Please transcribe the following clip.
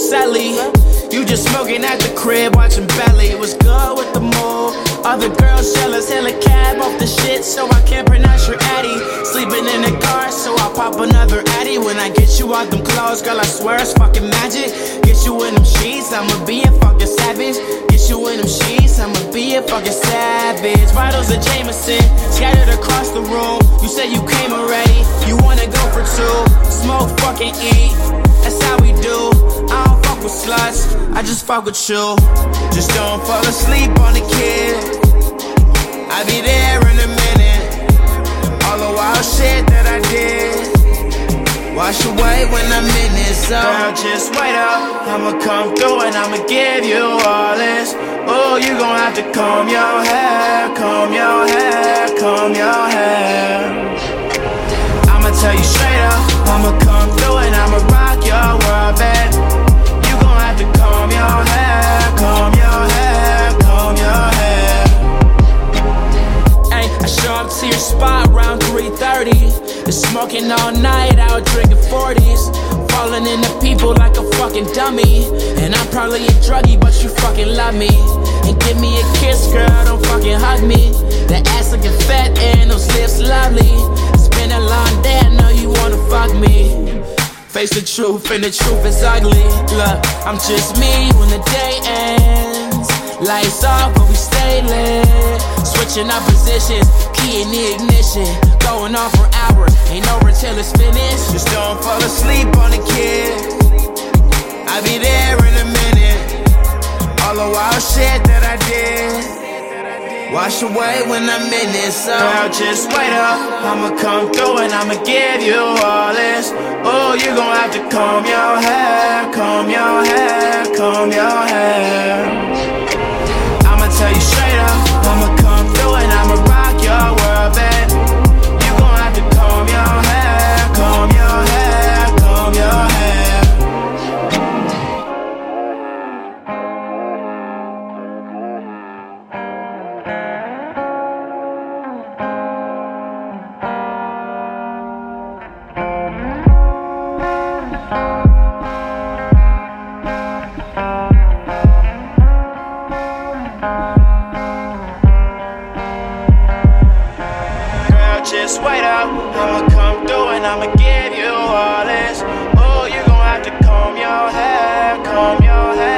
Sally. You just smoking at the crib, watching Belly. Was good with the move. Other girls jealous, hella cab off the shit, so I can't pronounce your addy. Sleeping in the car, so I'll pop another addy. When I get you out them clothes, girl, I swear it's fucking magic. Get you in them sheets, I'ma be a fucking savage. Get you in them sheets, I'ma be a fucking savage. Bottles of Jameson, scattered across the room. You said you came already, you wanna go for two. Smoke, fucking eat, that's how we do. I don't fuck with sluts, I just fuck with you. Just don't fall asleep on the kid, I'll be there in a minute. All the wild shit that I did, wash away when I'm in this zone. Girl, just wait up, I'ma come through and I'ma give you all this. Oh, you gon' have to comb your hair, comb your hair, comb your hair. I'ma tell you straight up, I'ma come through and I'ma rock your world, babe. You gon' have to comb your hair, comb your hair, comb your hair. Ay, I show up to your spot around 3:30. Been smoking all night, out drinking 40s. Falling into people like a fucking dummy. And I'm probably a druggie, but you fucking love me. And give me a kiss, girl, don't fucking hug me. The ass looking fat and those lips lovely. It's been a long day, I know you wanna fuck me. Face the truth, and the truth is ugly. Look, I'm just me when the day ends. Lights off, but we stay lit. Switching up positions, key in the ignition. Going on for hours, ain't over till it's finished. Just don't fall asleep on the kid, I'll be there in a minute. All the wild shit that I did, wash away when I'm in this zone. Girl, just wait up, I'ma come through and I'ma give you all this. Oh, you gon' have to comb your hair, comb your hair, comb your hair. I'ma tell you straight up, I'ma come through and I'ma rock your world, babe. You gon' have to comb your hair, comb your hair, comb your hair. Just wait up, I'ma come through and I'ma give you all this. Oh, you gon' have to comb your hair, comb your hair.